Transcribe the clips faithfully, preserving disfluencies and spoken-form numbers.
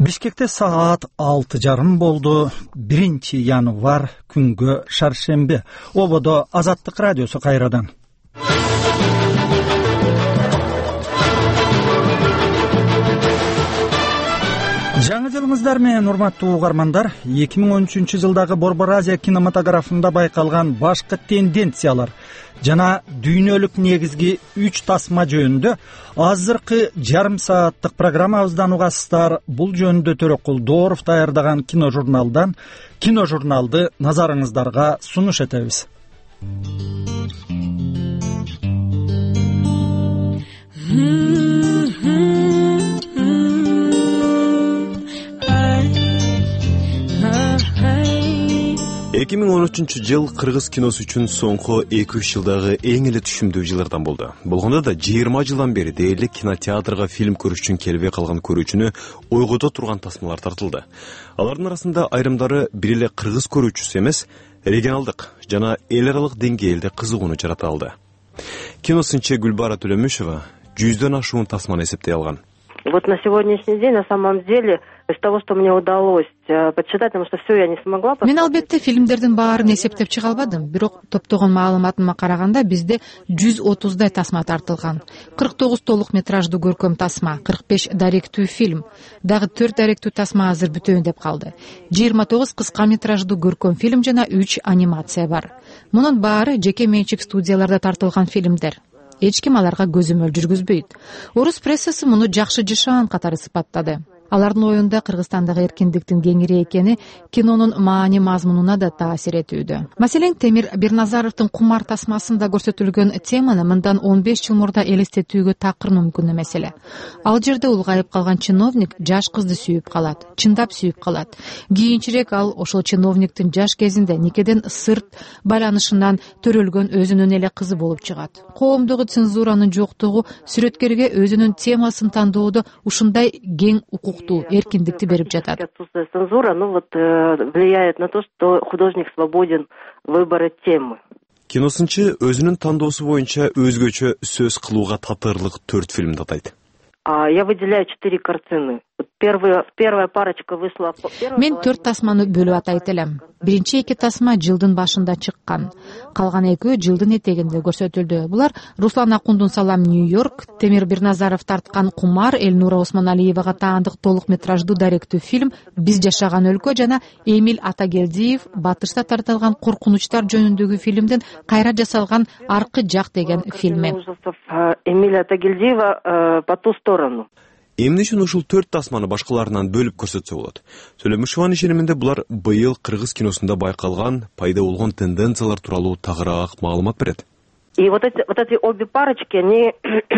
Бишкекте саат алты жарым болду. Биринчи январь күнгө шаршемби. Ободо Азаттык радиосу кайрадан. Жаңы жылыңыздар менен урматтуу угармандар. эки миң он үчүнчү жылдагы Борбор Азия кинематографында байкалган башкы тенденциялар жана дүйнөлүк негизги үч тасма жөнүндө азыркы жарым сааттык программабыздан угасыздар. Бул жөнүндө Төрөкул Дооров даярдаган киножурналдан киножурналды назарыңыздарга сунуш этебиз. эки миң он үчүнчү жыл кыргыз киносу үчүн соңку эки үч жылдагы эң эле түшүмдүү жылдардан болду. Болгондо да жыйырма жылдан бери дээрлик кинотеатрга фильм көрүш үчүн келбей калган көрүүчүнү ойгото турган тасмалар тартылды. Алардын арасында айрымдары бир эле кыргыз көрүүчүсү эмес, регионалдык жана эл аралык деңгээлде кызыгууну жарата алды. Киносынчы Гүлбара Төлөмүшева жүздөн ашуун тасманы эсептей алган. Вот на сегодняшний день, на самом деле, из того, что мне удалось подсчитать, потому что все я не смогла... Мен албетте фильмдердин баарын эсептеп чыга албадым, бирок топтогон маалыматыма караганда бизде жүз отуздай тасма тартылган. кырк тогуз толук метраждуу көркөм тасма, кырк беш даректүү фильм, дагы төрт даректүү тасма азыр бүтөйүн деп калды. жыйырма тогуз кыска метраждуу көркөм фильм жана үч анимация бар. Мунун баары жеке менчик студияларда тартылган фильмдер. Эч ким аларга көзөмөл жүргүзбөйт. Орус прессасы муну жакшы жышаан катары сыпаттады. Алардын оюнда Кыргызстандагы эркиндиктин кеңири экени кинонун маани мазмунуна да таасир этүүдө. Маселен, Темир Бирназаровдун Кумар тасмасында көрсөтүлгөн теманы мындан он беш жыл мурда элестетүүгө такыр мүмкүн эмес эле. Ал жерде улгайып калган чиновник жаш кызды сүйүп калат, чындап сүйүп калат. Кийинчерээк ал ошол чиновниктин жаш кезинде никеден сырт байланышынан төрөлгөн өзүнүн эле кызы болуп чыгат. Коомдогу цензуранын жоктугу сүрөткерге өзүнүн темасын тандоодо ушундай кең укук эркиндикти берип жатат. Отсутствие цензуры, ну вот влияет на то, что художник свободен в выборе темы. Киносынчы өзүнүн тандоосу боюнча өзгөчө сөз кылууга татырлык төрт фильмди атайт. Я выделяю четыре картины. Первая, первая парочка вышла... Мен төрт тасманы бөлүп атайт элем. Биринчи эки тасма жылдын башында чыккан. Калган экөө жылдын этегинде көрсөтүлдү. Булар Руслан Акундун Салам Нью-Йорк, Темир Бирназаров тарткан Кумар, Элнура Осмоналиевага таандык толук метраждуу даректүү фильм Биз жашаган өлкө жана Эмиль Атагелдиев Батышта тартылган коркунучтар жөнүндөгү фильмдин кайра жасалган Аркы жак деген фильми. Эмиль Атагелдиева «По ту сторону». Эмне үчүн ушул төрт тасманы башкаларынан бөлүп көрсөтсө болот? Төлөмүшеванын ишениминде булар быйыл кыргыз киносунда байкалган пайда болгон тенденциялар тууралуу тагыраак маалымат берет. И вот эти вот эти обе парочки, они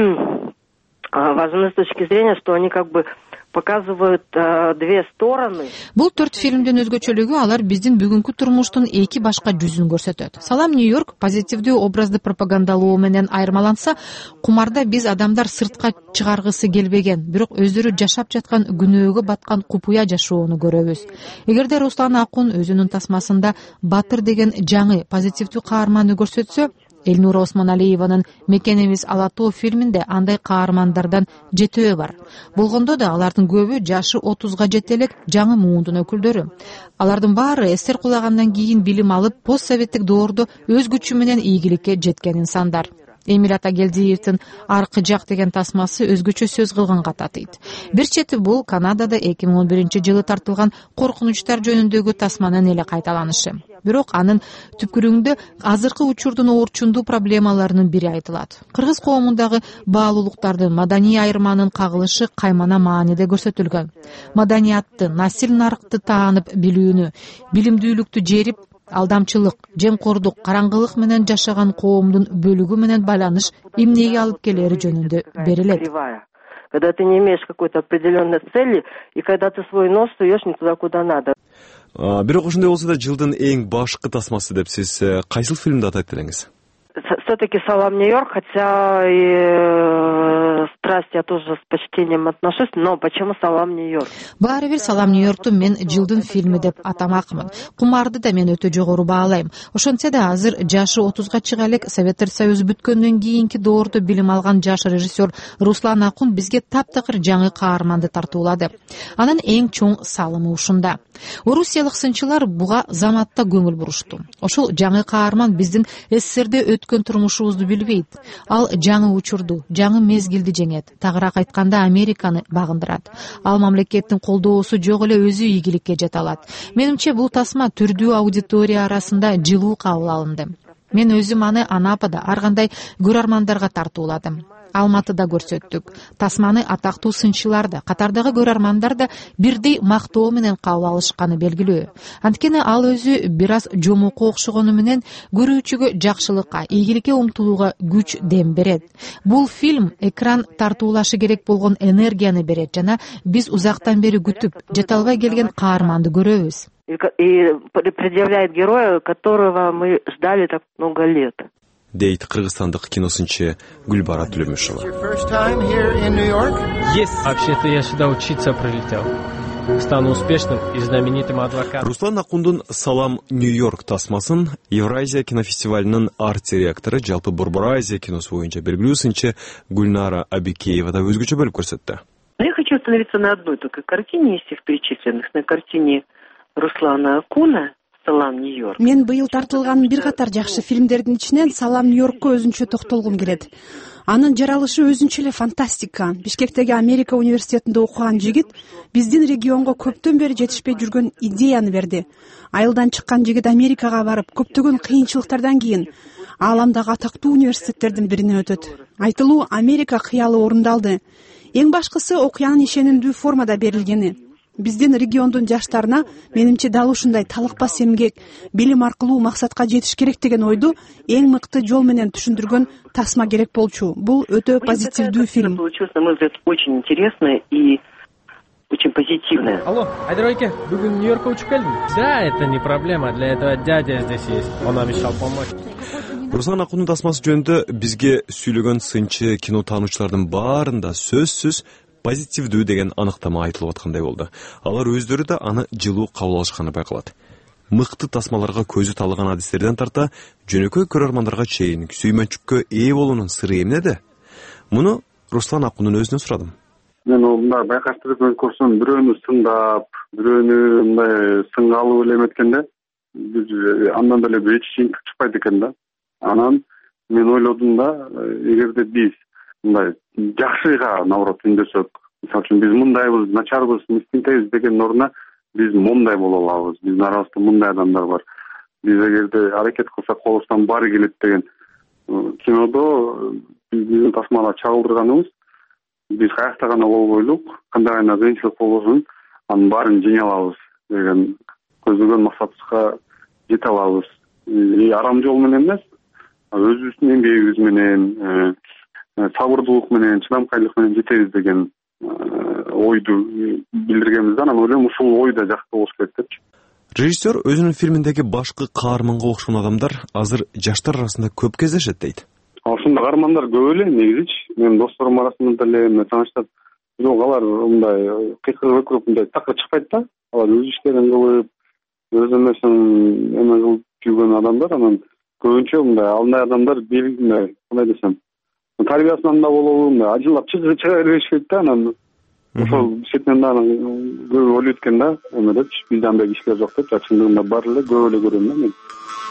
важны с точки зрения, что они как бы показывают uh, две стороны. Бул төрт фильмдин өзгөчөлүгү алар биздин бүгүнкү турмуштун эки башка жүзүн көрсөтөт. Салам Нью-Йорк позитивдүү образды пропагандалоо менен айырмаланса, Кумарда биз адамдар сыртка чыгаргысы келбеген, бирок өздөрү жашап жаткан күнөөгө баткан купуя жашоону көрөбүз. Эгерде Руслан Акун өзүнүн тасмасында Батыр деген жаңы позитивдүү каарманды көрсөтсө, Элнура Осмоналиеванын Мекенебиз Ала тоо фильминде андай каармандардан жетөө бар. Болгондо да алардын көбү жашы отузга жете элек жаңы муундун өкүлдөрү. Алардын баары эстер кулагандан кийин билим алып, постсоветтик доордо өз күчү менен ийгиликке жеткен инсандар. Эмиль Атагелдиевдин Аркы жак деген тасмасы өзгөчө сөз кылганга татыйт. Бир чети бул Канадада эки миң он биринчи жылы тартылган коркунучтар жөнүндөгү тасманын эле кайталанышы. Бирок анын түпкүрүндө азыркы учурдун оорчундуу проблемаларынын бири айтылат. Кыргыз коомундагы баалуулуктардын маданий айырманын кагылышы каймана мааниде көрсөтүлгөн. Маданиятты, насил нарыкты таанып билүүнү, билимдүүлүктү жерип, алдамчылык, жемкордук, караңгылык менен жашаган коомдун бөлүгү менен байланыш эмнеге алып келери жөнүндө берилет. Когда ты не имеешь какой-то определенной цели, и когда ты свой нос суешь не туда, куда надо. Бирок ошондой болсо да жылдын эң башкы тасмасы деп сиз кайсыл фильмди атайт элеңиз? Все-таки Салам Нью-Йорк, хотя и страсть я тоже с почтением отношусь, но почему «Салам, Нью-Йорк»? Баары бир «Салам, Нью-Йоркту» мен жылдын фильми деп атамакмын. Кумарды да мен өтө жогору баалайм. Ошентсе да азыр жашы отузга чыга элек, Советтер Союзу бүткөндөн кийинки доордо билим алган жаш режиссер Руслан Акун бизге таптакыр жаңы каарманды тартуулады. Анын эң чоң салымы ушунда. Орусиялык сынчылар буга заматта көңүл бурушту. Ошол жаңы каарман биздин СССРде өткөн турмушубузду билбейт. Ал жаңы учурду, жаңы мезгилди жеңет. Тагыраак айтканда Американы багындырат. Ал мамлекеттин колдоосу жок эле өзү ийгиликке жете алат. Менимче бул тасма түрдүү аудитория арасында жылуу кабыл алынды. Мен өзүм аны Анапада ар кандай көрөрмандарга тартууладым. Алматыда көрсөттүк. Тасманы атактуу сынчылар да, катардагы көрөрмандар да бирдей мактоо менен кабыл алышканы белгилүү. Анткени ал өзү бир аз жомоко окшогону менен көрүүчүгө жакшылыкка, ийгиликке умтулууга күч дем берет. Бул фильм экран тартуулашы керек болгон энергияны берет жана биз узактан бери күтүп, жете албай келген каарманды көрөбүз. И предъявляет героя, которого мы ждали так много лет. Дейт кыргызстандык киносынчы Гүлбара Төлөмүшова. Yes, вообще-то я сюда учиться прилетел. Стану успешным и знаменитым адвокатом. Руслан Акундун «Салам, Нью-Йорк» тасмасын Евразия кинофестивалинин арт директору, жалпы Борбор Азия киносу боюнча белгилүү сынчы Гүлнара Абикеева да өзгөчө бөлүп көрсөттү. Я хочу остановиться на одной только картине из всех перечисленных, на картине Руслана Акуна «Салам, Нью-Йорк». Мен быйыл тартылган бир катар жакшы фильмдердин ичинен «Салам, Нью-Йоркко» өзүнчө токтолгум келет. Анын жаралышы өзүнчө эле фантастика. Бишкектеги Америка университетинде окуган жигит биздин регионго көптөн бери жетишпей жүргөн идеяны берди. Айылдан чыккан жигит Америкага барып, көптөгөн кыйынчылыктардан кийин ааламдагы атактуу университеттердин бирине өтөт. Айтылуу Америка кыялы орундалды. Эң башкысы окуянын ишенимдүү формада берилгени. Биздин региондун жаштарына менимче дал ушундай талыкпас эмгек, билим аркылуу максатка жетиш керек деген ойду эң мыкты жол менен түшүндүргөн тасма керек болчу. Бул өтө позитивдүү фильм. Получилось, на мой взгляд, очень интересно и очень позитивно. Алло, Айдар Айке, бүгүн Нью-Йоркко учуп келдим. Да, это не проблема, для этого дядя здесь есть. Он обещал помочь. Руслан Акундун тасмасы жөнүндө бизге сүйлөгөн сынчы кино таануучулардын баарында сөзсүз позитивдүү деген аныктама айтылып аткандай болду. Алар өздөрү да аны жылуу кабыл алышканы байкалат. Мыкты тасмаларга көзү талган адистерден тарта жөнөкөй көрөрмандарга чейин сүймөнчүккө ээ болуунун сыры эмнеде? Муну Руслан Акундун өзүнөн сурадым. Мен мындай байкаштырып көрсөм, бирөөнү сындап, бирөөнү мындай сыңгалуу эле эметкенде, андан деле эч чейин чыкпайт экен да. Анан мен ойлодум да, эгерде биз мындай жакшыга наоборот үндөсөк, мисалы үчүн биз мындайбыз, начарбыз, мискинтейбиз деген ордуна биз мондай боло алабыз. Биздин арабызда мындай адамдар бар. Биз эгерде аракет кылсак колубуздан баары келет деген кинодо биздин тасмалар чагылдырганыбыз, биз каякта гана болбойлук, кандай гана кыйынчылык болбосун, анын баарын жеңе алабыз деген көздөгөн максатыбызга жете алабыз. Арам жол менен эмес, өзүбүздүн эмгегибиз менен, сабырдуулук менен, чыдамкайлык менен жетебиз деген ойду билдиргенбиз да. Анан ойлойм, ушул ой да жакшы болуш керек депчи. Режиссер өзүнүн фильминдеги башкы каарманга окшогон адамдар азыр жаштар арасында көп кездешет дейт. Ошондой каармандар көп эле негизичи. Менин досторум арасында деле тааныштар жок, алар мындай кыйкырып өкүрүп мындай такыр чыкпайт да. Алар өз иштерин кылып, өз эмесин эме кылып жүргөн адамдар. Анан көбүнчө мындай алындай адамдар мындай кандай десем, тарбиясынан да болобу, мындай ажылап чыга беришпейт да. Анан ошол четинен да көп ойлойт экен да, эме депчи, бизде андай кишилер жок деп. Чындыгында бар эле, көп эле көрөм да мен.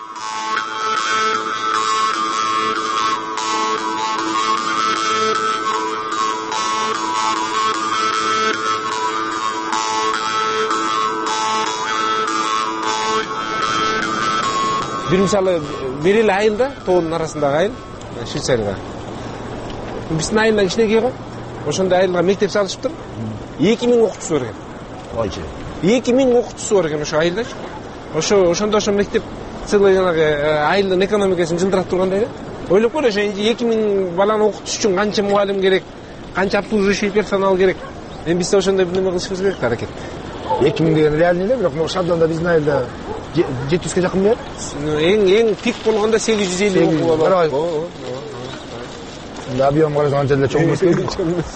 Бир мисалы бир эле айыл да, тоонун арасындагы айыл, Швейцарияга. Биздин айылдан кичинекей го. Ошондой айылга мектеп салышыптыр. эки миң окуучусу бар экен. Ойчу. эки миң окуучусу бар экен ошо айылдачы. Ошо ошондо ошо мектеп целый жанагы айылдын экономикасын жылдырап тургандай эле. Ойлоп көр, ошо эки миң баланы окутуш үчүн канча мугалим керек, канча обслуживающий персонал керек. Эми бизде ошондой бир неме кылышыбыз керек аракет. эки миң деген реальный эле, бирок шабданда биздин айылда жети жүзгө жакын бер. Эң эң пик болгондо сегиз жүз элүү окуу бар. объем карасаң анча деле чоң эмес белки.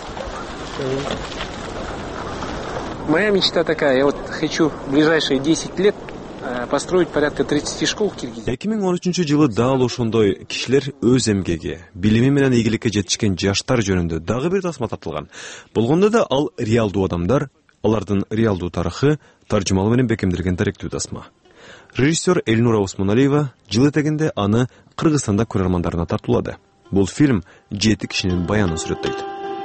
Моя мечта такая, я вот хочу в ближайшие десять лет построить порядка тридцати школ в Киргизии. эки миң он үчүнчү жылы дал ошондой кишилер өз эмгеги, билими менен ийгиликке жетишкен жаштар жөнүндө дагы бир тасма тартылган. Болгондо да ал реалдуу адамдар, алардын реалдуу тарыхы таржымалы менен бекемделген даректүү тасма. Режиссер Эльнура Осмоналиева жыл этегинде аны Кыргызстанда көрөрмандарына тартуулады. Бул фильм жети кишинин баянын сүрөттөйт.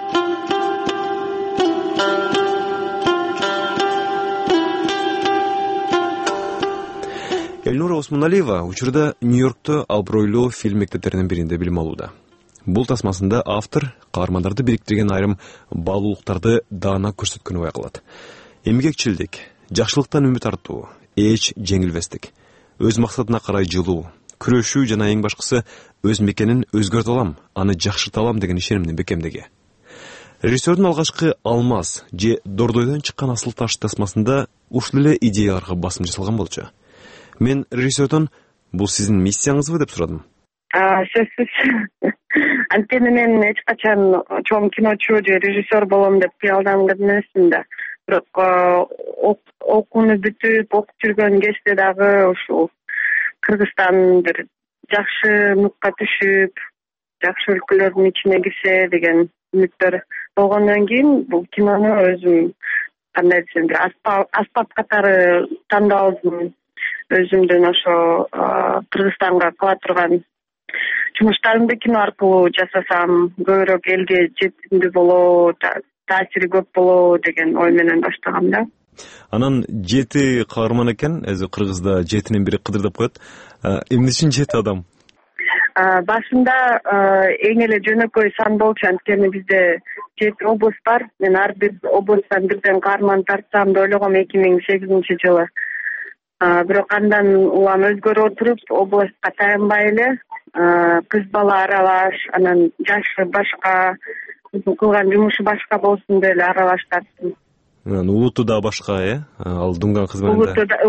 Эльнура Осмоналиева учурда Нью-Йоркто абройлуу фильм мектептеринин биринде билим алууда. Бул тасмасында автор каармандарды бириктирген айрым баалуулуктарды даана көрсөткөнү байкалат. Эмгекчилдик, жакшылыктан үмүт артуу, эч жеңилбестик, өз максатына карай жылуу, күрөшүү жана эң башкысы өз мекенин өзгөртө алам, аны жакшырта алам деген ишенимдин бекемдиги. Режиссердун алгачкы Алмаз же Дордойдон чыккан асыл таш тасмасында ушул эле идеяларга басым жасалган болчу. Мен режиссердон бул сиздин миссияңызбы деп сурадым. Сөзсүз. Анткени мен эч качан чоң киночу же режиссер болом деп кыялданган эмесмин да. Бирок окууну бүтүп, окуп жүргөн кезде дагы ушул Кыргызстан бир жакшы нукка түшүп, жакшы өлкөлөрдүн ичине кирсе деген үмүттөр болгондон кийин бул кинону өзүм кандай десем бир аспап катары тандалдым. Өзүмдүн ошо Кыргызстанга кыла турган жумуштарымды кино аркылуу жасасам, көбүрөөк элге жетимдүү болобу, таасири көп болобу деген ой менен баштагам да. Анан жети каарман экен, өзү Кыргызда жетинин бири кыдыр деп коет. Эмне үчүн жети адам? Башында эң эле жөнөкөй сан болчу, анткени бизде жети област бар. Мен ар бир областтан бирден каарман тартсам деп ойлогом эки миң сегизинчи жылы. Бирок андан улам өзгөрүп отуруп, областка таянбай эле кыз бала аралаш, анан жашы башка, кылган жумушу башка болсун деп эле аралаш тарттым. Улуту да башка, э? Ал Дунган кыз менен да.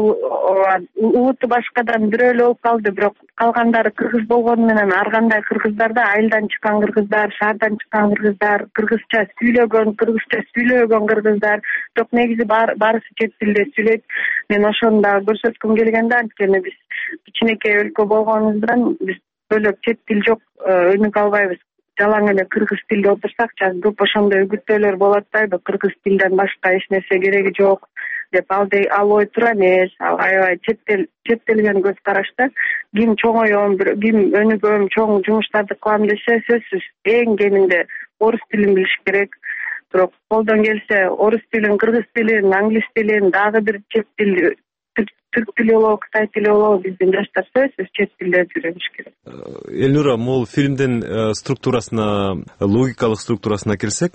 Улуту башкадан бирөө эле болуп калды, бирок калгандары кыргыз болгону менен ар кандай кыргыздар да, айылдан чыккан кыргыздар, шаардан чыккан кыргыздар, кыргызча сүйлөгөн, кыргызча сүйлөгөн кыргыздар, бирок негизи баарысы чет тилде сүйлөйт. Мен ошону да көрсөткүм келген да, анткени биз кичинекей өлкө болгонубуздан биз бөлөк чет тил жок, өнүк албайбыз. Жалаң эле кыргыз тилде отурсак, жазып ошондой үгүттөөлөр болуп атпайбы? Кыргыз тилден башка эч нерсе кереги жок деп алды, ал ой туура эмес. Аябай четтелген көз карашта ким чоңоём, ким өнүгөм, чоң жумуштарды кылам десе, сөзсүз эң кеминде орус тилин билиш керек. Бирок колдон келсе, орус тилин, кыргыз тилин, англис тилин, дагы бир чет тил, түрк тили болобу, кытай тили болобу, биздин жаштар сөзсүз чет тилде үйрөнүш керек. Эльнура, могул фильмдин структурасына, логикалык структурасына кирсек,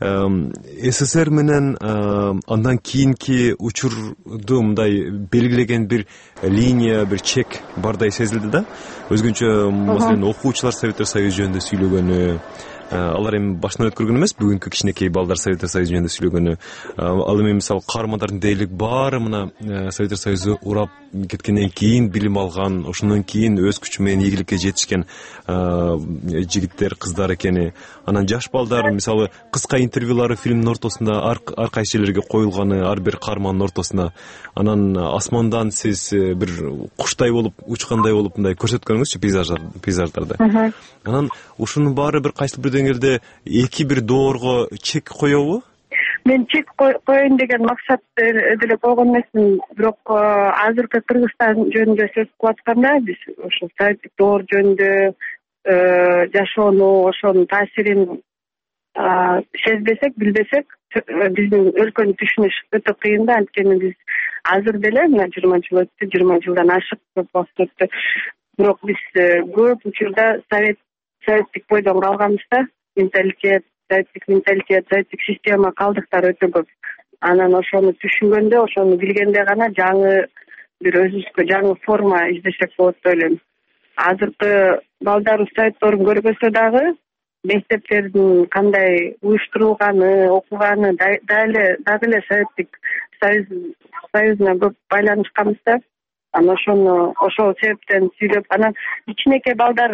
СССР менен андан кийинки учурду мындай белгилеген бир линия, бир чек бардай сезилди да. Өзгөнчө, маселен, окуучулар Советтер Союзу жөнүндө сүйлөгөнү, алар эми башынан өткөргөн эмес, бүгүнкү кичинекей балдар Советтер Союзу жөнүндө сүйлөгөнү. Ал эми мисалы каармандардын дээрлик баары мына Советтер Союзу урап кеткенден кийин билим алган, ошондон кийин өз күчү менен ийгиликке жетишкен жигиттер, кыздар экени. Анан жаш балдар мисалы кыска интервьюлары фильмдин ортосунда ар кайсы жерлерге коюлганы, ар бир каармандын ортосуна. Анан асмандан сиз бир куштай болуп, учкандай болуп мындай көрсөткөнүңүзчү пейзаждарды. Анан ушунун баары бир кайсы бир деңгээлде эки бир доорго чек коёбу? Мен чек коеюн деген максат деле койгон эмесмин, бирок азыркы Кыргызстан жөнүндө сөз кылып атканда биз ошо советтик доор жөнүндө жашоону, ошонун таасирин сезбесек, билбесек, биздин өлкөнү түшүнүш өтө кыйын да, анткени биз азыр деле мына жыйырма жыл өттү, жыйырма жылдан ашык көп убакыт өттү. Бирок биз көп учурда совет советтик бойдон калганбыз да, менталитет, советтик менталитет, советтик система калдыктары өтө көп. Анан ошону түшүнгөндө, ошону билгенде гана жаңы бир өзүбүзгө жаңы форма издесек болот деп ойлойм. Азыркы балдар советторун көрбөсө дагы, мектептердин кандай уюштурулганы, окуганы дагы эле советтик союзуна көп байланышканбыз да. Анан ошону ошол себептен сүйлөп, анан кичинекей балдар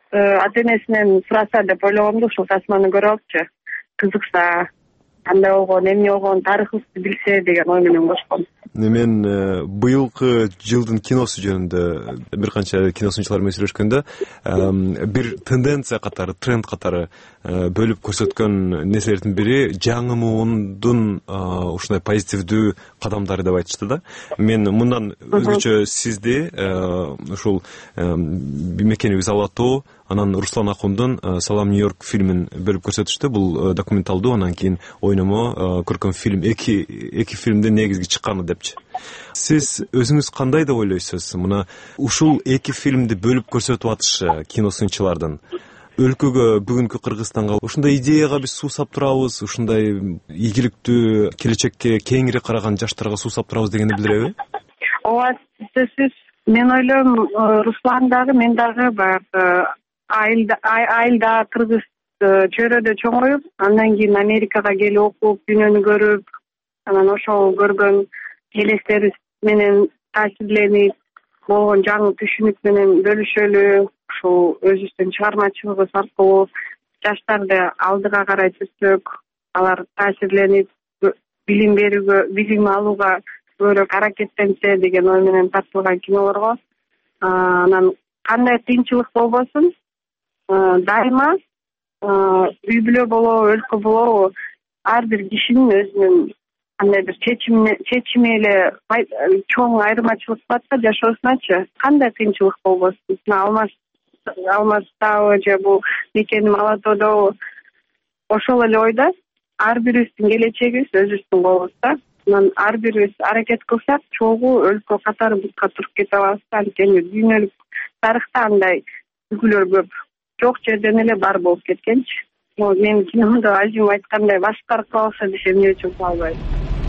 ата энесинен сураса деп ойлогом да, ушул тасманы көрүп алыпчы, кызыкса, кандай болгон, эмне болгон, тарыхыбызды билсе деген ой менен кошком. Мен быйылкы жылдын киносу жөнүндө бир канча киносунчулар менен сүйлөшкөндө бир тенденция катары, тренд катары бөлүп көрсөткөн нерселердин бири жаңы муундун ушундай позитивдүү кадамдары деп айтышты да. Мен мындан өзгөчө сизди ушул мекенибиз Ала тоо, анан Руслан Акундун Салам Нью-Йорк фильмин бөлүп көрсөтүштү. Бул документалдуу, анан кийин ойномо көркөм фильм, эки эки фильмдин негизги чыкканы депчи. Сиз өзүңүз кандай деп ойлойсуз? Мына ушул эки фильмди бөлүп көрсөтүп атышы киносунчулардын өлкөгө, бүгүнкү Кыргызстанга ушундай идеяга биз суусап турабыз, ушундай ийгиликтүү келечекке кеңири караган жаштарга суусап турабыз дегенди билдиреби? Ооба, сөзсүз. Мен ойлойм, Руслан дагы, мен дагы баягы айылда айылда кыргыз чөйрөдө чоңоюп, андан кийин Америкага келип окуп, дүйнөнү көрүп, анан ошол көргөн элестер менен таасирленип, болгон жаңы түшүнүк менен бөлүшөлү, ушул өзүбүздүн чыгармачылыгыбыз аркылуу жаштарды алдыга карай түзсөк, алар таасирленип, билим берүүгө, билим алууга көбүрөөк аракеттенсе деген ой менен тартылган кинолорго. Анан кандай кыйынчылык болбосун, дайыма үй бүлө болобу, өлкө болобу, ар бир кишинин өзүнүн кандай бир чечими эле чоң айырмачылык бар да жашоосуначы. Кандай кыйынчылык болбосун, алмаз алмаздабы же бул мекеним Ала тоодобу, ошол эле ойдо ар бирибиздин келечегибиз өзүбүздүн колубузда. Анан ар бирибиз аракет кылсак, чогуу өлкө катары бутка туруп кете алабыз. Анткени дүйнөлүк тарыхта андай үлгүлөр көп, жок жерден эле бар болуп кеткенчи. Мен киномдо ажым айткандай башкарып калса десе эмне үчүн кыла албайбыз?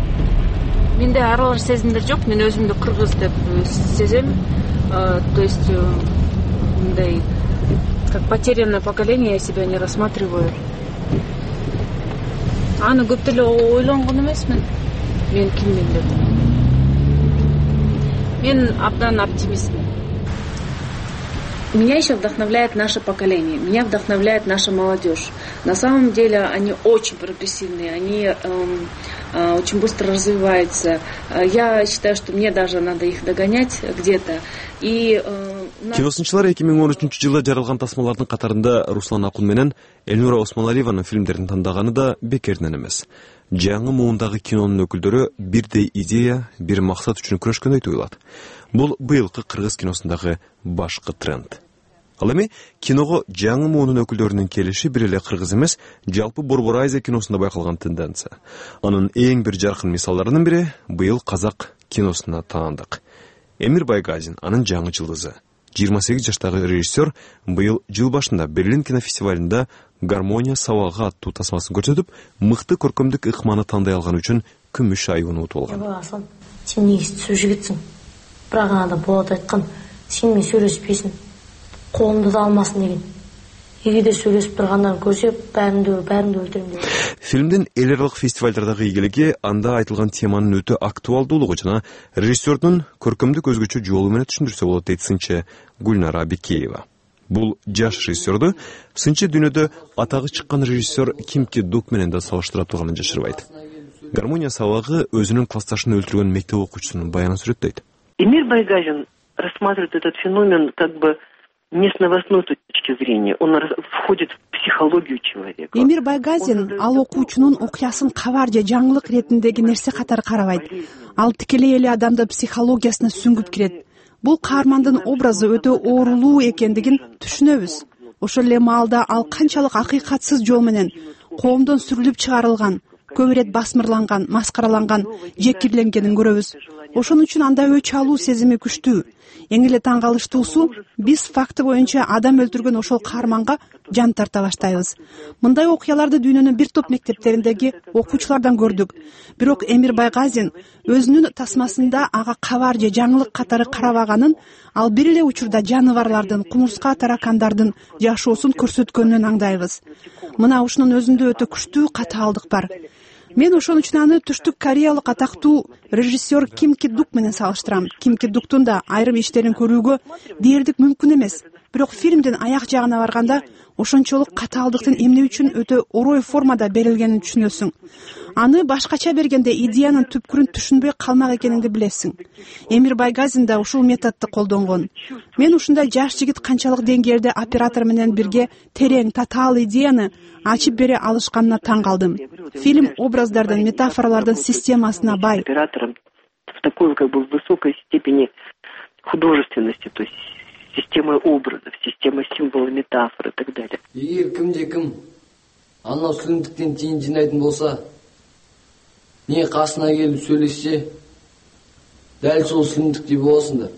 Менде аралаш сезимдер жок. Мен өзүмдү кыргыз деп сезем. То есть мындай как потерянное поколение я себя не рассматриваю. Аны көп деле ойлонгон эмесмин. Мен киммин деп. Мен абдан оптимистмин. Меня еще вдохновляет наше поколение, меня вдохновляет наша молодежь. На самом деле они очень прогрессивные, они э, э, очень быстро развиваются. Я считаю, что мне даже надо их догонять где-то. И э, киносунчулар эки миң он үчүнчү жылы жаралган тасмалардын катарында Руслан Акун менен Элнура Осмоналиеванын фильмдерин тандаганы да бекеринен эмес. Жаңы муундагы кинонун өкүлдөрү бирдей идея, бир максат үчүн күрөшкөндөй туюлат. Бул быйылкы кыргыз киносундагы башкы тренд. Ал эми киного жаңы муунун өкүлдөрүнүн келиши бир эле кыргыз эмес, жалпы Борбор Азия киносунда байкалган тенденция. Анын эң бир жаркын мисалдарынын бири быйыл казак киносуна таандык. Эмир Байгазин, анын жаңы жылдызы. жыйырма сегиз жаштагы режиссер быйыл жыл башында Берлин кинофестивалында «Гармония сабагы» аттуу тасмасын көрсөтүп, мыкты көркөмдүк ыкманы тандай алган үчүн күмүш айыбын утуп алган. Сен негизи түзүп жигитсиң. Бирок анада болот айткан, сен менен сүйлөшпөйсүң. Колумду да алмасын деген. Эгерде сүйлөшүп тургандан көрсө, бәрүндө бәрүндө өлтүрөм деген. Фильмдин эл аралык фестивалдардагы ийгилиги анда айтылган теманын өтө актуалдуулугу жана режиссердун көркөмдүк өзгөчө жолу менен түшүндүрсө болот дейт сынчы Гүлнара Абикеева. Бул жаш режиссерду сынчы дүйнөдө атагы чыккан режиссер Кимки Дук менен да салыштыра турганын жашырбайт. «Гармония сабагы» өзүнүн классташын өлтүргөн мектеп окуучусунун баянын сүрөттөйт. Эмир Байгазин рассматривает этот феномен как бы не с новостной точки зрения, он входит в психологию человека. Эмир Байгазин ал окуучунун окуясын кабар же жаңылык иретиндеги нерсе катары карабайт. Ал тикелей эле адамды психологиясына сүңгүп кирет. Бул каармандын образы өтө оорулуу экендигин түшүнөбүз. Ошол эле маалда ал канчалык акыйкатсыз жол менен коомдон сүрүлүп чыгарылган, көп ирет басмырланган, маскараланган, жекирленгенин көрөбүз. Ошон үчүн анда өч алуу сезими күчтүү. Эң эле таң калыштуусу, биз факты боюнча адам өлтүргөн ошол каарманга жан тарта баштайбыз. Мындай окуяларды дүйнөнүн бир топ мектептериндеги окуучулардан көрдүк. Бирок Эмир Байгазин өзүнүн тасмасында ага кабар же жаңылык катары карабаганын, ал бир эле учурда жаныбарлардын, кумурска таракандардын жашоосун көрсөткөнүнөн аңдайбыз. Мына ушунун өзүндө өтө күчтүү катаалдык бар. Мен ошон үчүн аны түштүк кореялык атактуу режиссер Ким Ки Дук менен салыштырам. Ким Ки Дуктун да айрым иштерин көрүүгө дээрлик мүмкүн эмес. Бирок фильмдин аяк жагына барганда ошончолук катаалдыктын эмне үчүн өтө орой формада берилгенин түшүнөсүң. Аны башкача бергенде идеянын түпкүрүн түшүнбөй калмак экениңди билесиң. Эмир Байгазин да ушул методду колдонгон. Мен ушундай жаш жигит канчалык деңгээлде оператор менен бирге терең, татаал идеяны ачып бере алышканына таң калдым. Фильм образдардын, метафоралардын системасына бай. Оператором в такой как бы высокой степени художественности, то есть системой образов, системой символов, метафор и так далее. Эгер кимде ким анау сүрүндүктен тийин жинайтын болса, не касына келип сүйлөшсө, дәл сол сүрүндүктей болосуңдар.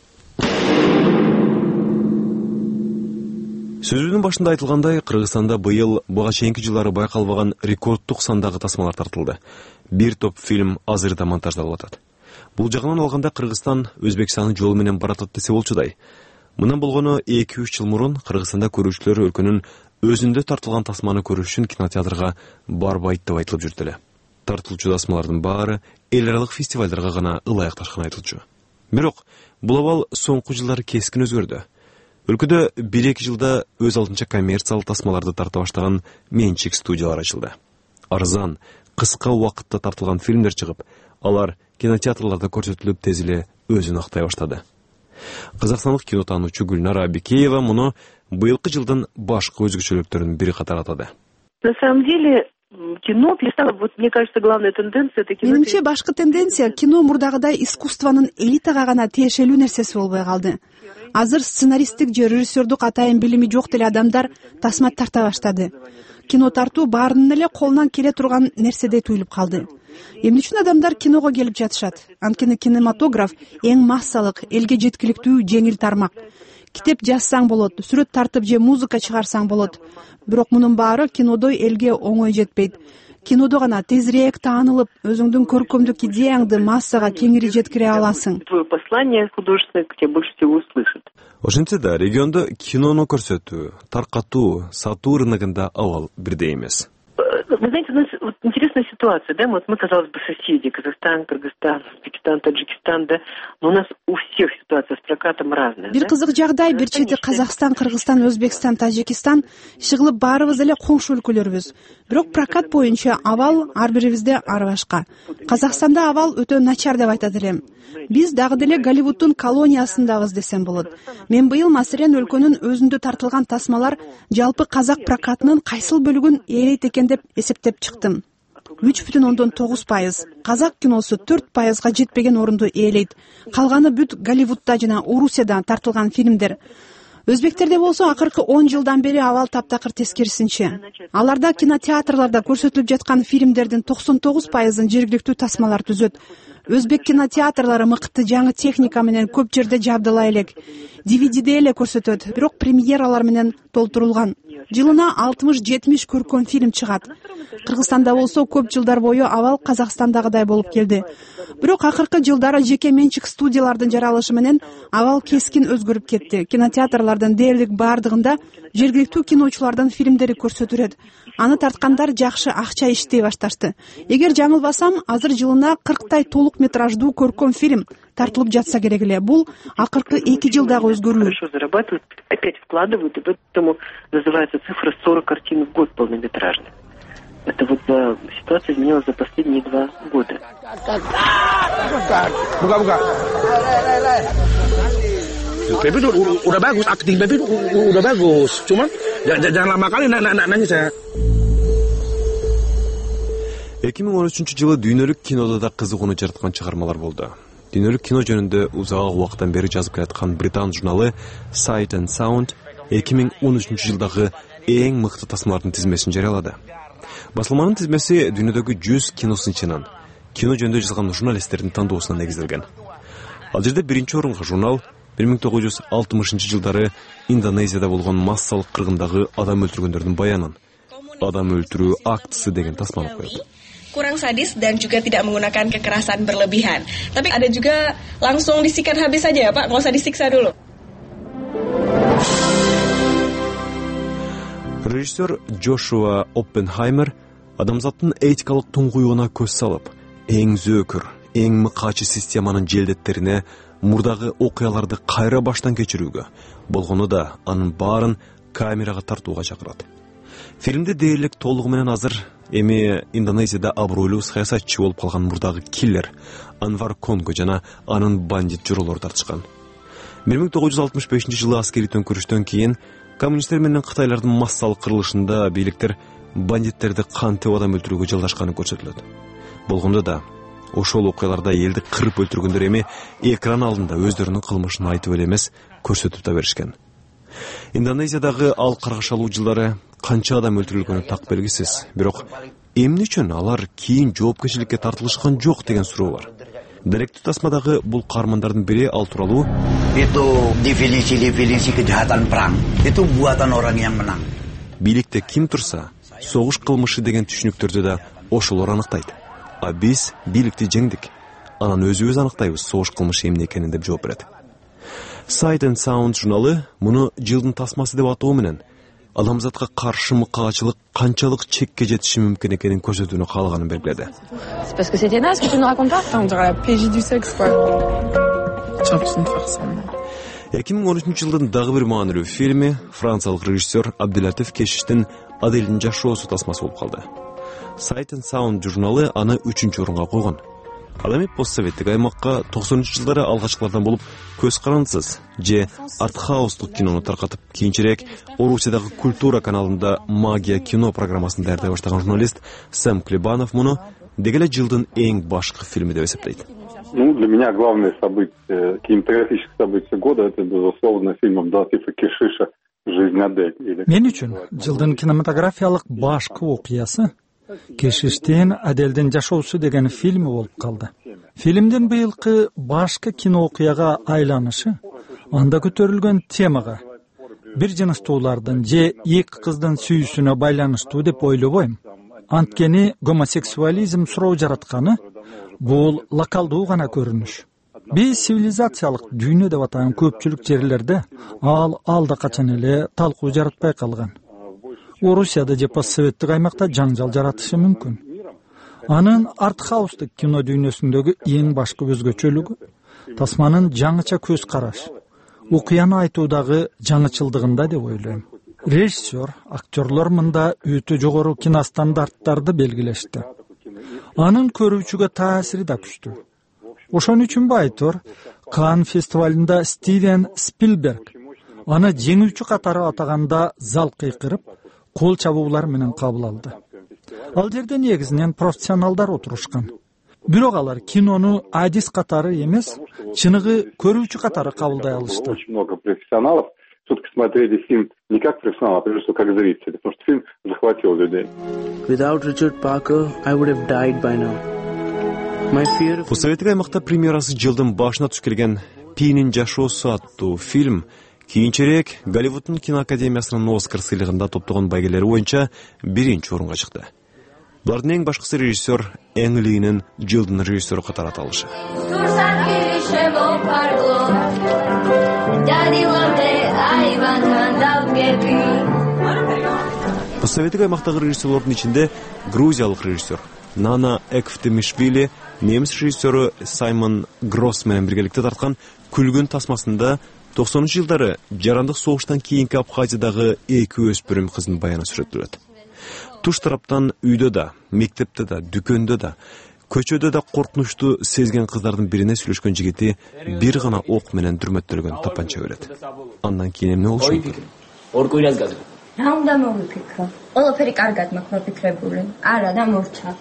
Сөзүнүн башында айтылгандай, Кыргызстанда быйыл буга чейинки жылдары байкалбаган рекорддук сандагы тасмалар тартылды. Бир топ фильм азырда монтаждалып атат. Бул жагынан алганда Кыргызстан Өзбекстандын жолу менен баратат десе болчудай. Мындан болгону эки үч жыл мурун Кыргызстанда көрүүчүлөр өлкөнүн өзүндө тартылган тасманы көрүш үчүн кинотеатрга барбайт деп айтылып жүрдү эле. Тартылчу тасмалардын баары эл аралык фестивалдарга гана ылайыкташканы айтылчу. Бирок бул абал соңку жылдары кескин өзгөрдү. Өлкөдө бир эки жылда өз алдынча коммерциялык тасмаларды тарта баштаган менчик студиялар ачылды. Арзан, кыска убакытта тартылган фильмдер чыгып, алар кинотеатрларда көрсөтүлүп тез эле өзүн актай баштады. Казакстандык кинотануучу Гүлнара Абикеева муну быйылкы жылдын башкы өзгөчөлүктөрүнүн бири катары атады. На самом деле кино перестало, вот мне кажется, главная тенденция это кино. Менимче башкы тенденция кино мурдагыдай искусствонун элитага гана тиешелүү нерсеси болбой калды. Азыр сценаристтик же режиссердук атайын билими жок деле адамдар тасма тарта баштады. Кино тартуу баарынын эле колунан келе турган нерседей туюлуп калды. Эмне үчүн адамдар киного келип жатышат? Анткени кинематограф эң массалык, элге жеткиликтүү жеңил тармак. Китеп жазсаң болот, сүрөт тартып же музыка чыгарсаң болот. Бирок мунун баары кинодой элге оңой жетпейт. Кинодо гана тезирээк таанылып, өзүңдүн көркөмдүк идеяңды массага кеңири жеткире аласың. Твое послание художественное к тебе больше всего услышит. Ошентсе да региондо кинону көрсөтүү, таркатуу, сатуу рыногунда абал бирдей эмес. Вы знаете, у нас вот интересная ситуация, да, вот мы, казалось бы, соседи, Казахстан, Кыргызстан, Узбекистан, Таджикистан, да, но у нас у всех ситуация с прокатом разная. Бир кызык жагдай, бир чети Казакстан, Кыргызстан, Өзбекстан, Таджикистан, иши баарыбыз эле коңшу өлкөлөрбүз. Бирок прокат боюнча абал ар бирибизде ар башка. Казакстанда абал өтө начар деп айтат элем. Биз дагы деле Голливуддун колониясындабыз десем болот. Мен быйыл маселен өлкөнүн өзүндө тартылган тасмалар жалпы казак прокатынын кайсыл бөлүгүн ээлейт экен деп эсептеп чыктым. үч бүтүн ондон тогуз пайыз. Казак киносу төрт пайызга жетпеген орунду ээлейт. Калганы бүт Голливудда жана Орусияда тартылган фильмдер. Өзбектерде болсо акыркы он жылдан бери абал таптакыр тескерисинче. Аларда кинотеатрларда көрсөтүлүп жаткан фильмдердин токсон тогуз пайызын жергиликтүү тасмалар түзөт. Өзбек кинотеатрлары мыкты жаңы техника менен көп жерде жабдыла элек. ди ви диде эле көрсөтөт, бирок премьералар менен толтурулган. Жылына алтымыш жетимиш көркөм фильм чыгат. Кыргызстанда болсо көп жылдар бою абал Казакстандагыдай болуп келди. Бирок акыркы жылдары жеке менчик студиялардын жаралышы менен абал кескин өзгөрүп кетти. Кинотеатрлардын дээрлик баардыгында жергиликтүү киночулардын фильмдери көрсөтүлөт. Аны тарткандар жакшы акча иштей башташты. Эгер жаңылбасам, азыр жылына кырктай толук метраждуу көркөм фильм тартылып жатса керек эле. Бул акыркы эки жылдагы өзгөрүү. Хорошо зарабатывают, опять вкладывают, и поэтому называется цифра сорок картин в год полнометражных. Это вот за, ситуация изменилась за последние два года. Buka-buka. Baby udah bagus, akting Baby udah bagus. Cuman jangan lama kali nanya saya. эки миң он үчүнчү жылы дүйнөлүк кинодо да кызыгууну жараткан чыгармалар болду. Дүйнөлүк кино жөнүндө узак убакыттан бери жазып келаткан британ журналы Sight and Sound эки миң он үчүнчү жылдагы эң мыкты тасмалардын тизмесин жарыялады. Басылманын тизмеси дүйнөдөгү жүз кино сынчынан, кино жөнүндө жазган журналисттердин тандоосуна негизделген. Ал жерде биринчи орунга журнал бир миң тогуз жүз алтымышынчы жылдары Индонезияда болгон массалык кыргындагы адам өлтүргөндөрдүн баянын, адам өлтүрүү актысы деген тасманы коет. Kurang sadis dan juga tidak menggunakan kekerasan berlebihan. Tapi ada juga langsung disikat habis saja ya Pak, nggak usah disiksa dulu. Режиссер Джошуа Оппенхаймер адамзаттын этикалык туңгуюуна көз салып, эң зөөкүр, эң мыкаачы системанын желдеттерине мурдагы окуяларды кайра баштан кечирүүгө, болгону да анын баарын камерага тартууга чакырат. Фильмде дээрлик толугу менен азыр эми Индонезияда абройлуу саясатчы болуп калган мурдагы киллер Анвар Конго жана анын бандит журолору тартышкан. бир миң тогуз жүз алтымыш бешинчи жылы аскерий төңкүрүштөн кийин коммунисттер менен кытайлардын массалык кырылышында бийликтер бандиттерди кантип адам өлтүрүүгө жалдашканы көрсөтүлөт. Болгондо да ошол окуяларда элди кырып өлтүргөндөр эми экран алдында өздөрүнүн кылмышын айтып эле эмес, көрсөтүп да беришкен. Индонезиядагы ал каргашалуу жылдары канча адам өлтүрүлгөнү так белгисиз, бирок эмне үчүн алар кийин жоопкерчиликке тартылышкан жок деген суроо бар. Деректүү тасмадагы бул каармандардын бири ал тууралуу Itu definisi-definisi kejahatan perang. Itu buatan orang yang menang. Бийликте ким турса, согуш кылмышы деген түшүнүктөрдү да ошолор аныктайт. А биз бийликти жеңдик. Анан өзүбүз аныктайбыз согуш кылмышы эмне экенин деп жооп берет. Sight and Sound журналы муну жылдын тасмасы деп атоо менен адамзатка каршы мыкаачылык канчалык чекке жетиши мүмкүн экенин көрсөтүүнү каалаганын белгиледи. Parce que c'était naze que tu nous racontes pas. On dirait la P J du sexe quoi. J'ai l'impression de faire ça. эки миң он үчүнчү жылдын дагы бир маанилүү фильми франциялык режиссер Абдулатиф Кешиштин Аделдин жашоосу тасмасы болуп калды. Sight and Sound журналы аны үчүнчү орунга койгон. Ал эми постсоветтик аймакка токсонунчу жылдары алгачкылардан болуп көз карандысыз же артхаустук кинону таркатып, кийинчерээк Орусиядагы Культура каналында Магия кино программасын даярдай баштаган журналист Сэм Клебанов муну дегеле жылдын эң башкы фильми деп эсептейт. Ну, для меня главное событие, кинематографическое событие года, это, безусловно, фильм Абдулатифа Кешиша «Жизнь Адель». Мен үчүн жылдын кинематографиялык башкы окуясы Кешиштин Аделдин жашоосу деген фильми болуп калды. Фильмдин быйылкы башкы кино окуяга айланышы анда көтөрүлгөн темага бир жыныстуулардын же эки кыздын сүйүүсүнө байланыштуу деп ойлобойм. Анткени гомосексуализм суроо жаратканы бул локалдуу гана көрүнүш. Биз цивилизациялык дүйнө деп атаган көпчүлүк жерлерде ал алда качан эле талкуу жаратпай калган. Орусияда же постсоветтик аймакта жаңжал жаратышы мүмкүн. Анын артхаустук кино дүйнөсүндөгү эң башкы өзгөчөлүгү тасманын жаңыча көз караш, окуяны айтуудагы жаңычылдыгында деп ойлойм. Режиссер, актерлор мында өтө жогору киностандарттарды белгилешти. Анын көрүүчүгө таасири да күчтүү. Ошон үчүн айтор Кан фестивалында Стивен Спилберг аны жеңүүчү катары атаганда зал кыйкырып, кол чабуулар менен кабыл алды. Ал жерде негизинен профессионалдар отурушкан. Бирок алар кинону адис катары эмес, чыныгы көрүүчү катары кабылдай алышты. Очень много профессионалов все-таки смотрели фильм не как профессионал, а прежде всего как зрители, потому что фильм захватил людей. Without Richard Parker, I would have died by now. My fear of... Постсоветтик аймакта премьерасы жылдын башына туш келген Пинин жашоосу аттуу фильм кийинчерээк Голливуддун киноакадемиясынын Оскар сыйлыгында топтогон байгелери боюнча биринчи орунга чыкты. Булардын эң башкысы режиссер Эң Линин жылдын режиссеру катары аталышы. Постсоветтик аймактагы режиссерлордун ичинде грузиялык режиссер Нана Экфтемишвили, немис режиссеру Саймон Гросс менен биргеликте тарткан Күлгүн тасмасында токсонунчу жылдары жарандык согуштан кийинки Абхазиядагы эки өспүрүм кыздын баяны сүрөттөлөт. Туш тараптан үйдө да, мектепте да, дүкөндө да, көчөдө да коркунучту сезген кыздардын бирине сүйлөшкөн жигити бир гана ок менен дүрмөттөлгөн тапанча берет. Андан кийин эмне болушу мүмкүн? ორ კვირას გაზრდა. რა უნდა მოვიფიქრო? ყველაფერი კარგად მაქვს მოფიქრებული. არა, და მორჩა.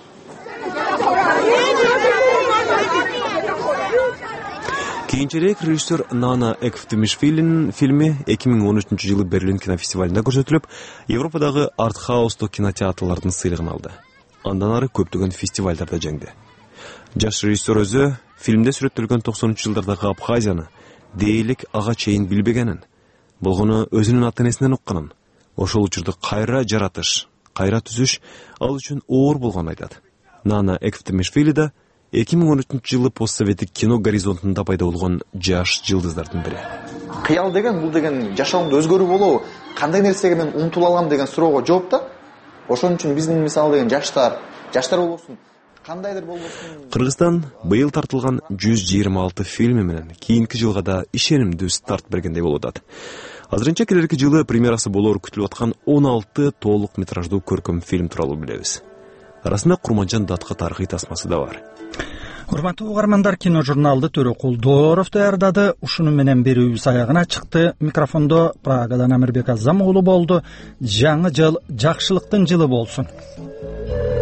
Кийинчерээк режиссер Нана Экфтемишвилинин фильми эки миң он үчүнчү жылы Берлин кинофестивалында көрсөтүлүп, Европадагы артхаустук кинотеатрлардын сыйлыгын алды. Андан ары көптөгөн фестивалдарда жеңди. Жаш режиссер өзү фильмде сүрөттөлгөн токсонунчу жылдардагы Абхазияны дээрлик ага чейин билбегенин, болгону өзүнүн ата-энесинен укканын, ошол учурду кайра жаратыш, кайра түзүш ал үчүн оор болгонун айтат. Нана Экфтемишвили да эки миң он үчүнчү жылы постсоветтик кино горизонтунда пайда болгон жаш жылдыздардын бири. Кыял деген бул деген жашоомдо өзгөрүү болобу, кандай нерсеге мен умтула алам деген суроого жооп да. Ошон үчүн биздин мисалы деген жаштар, жаштар болбосун, кандайдыр болбосун. Кыргызстан быйыл тартылган жүз жыйырма алты фильми менен кийинки жылга да ишенимдүү старт бергендей болуп атат. Азырынча келерки жылы премьерасы болоор күтүлүп аткан он алты толук метраждуу көркөм фильм тууралуу билебиз. Арасында Курманжан Датка тарыхый тасмасы да бар. Урматтуу угармандар, кино журналды Төрөкул Дооров даярдады. Ушуну менен берүүбүз аягына чыкты. Микрофондо Прагадан Амирбек Азам уулу болду. Жаңы жыл жакшылыктын жылы болсун.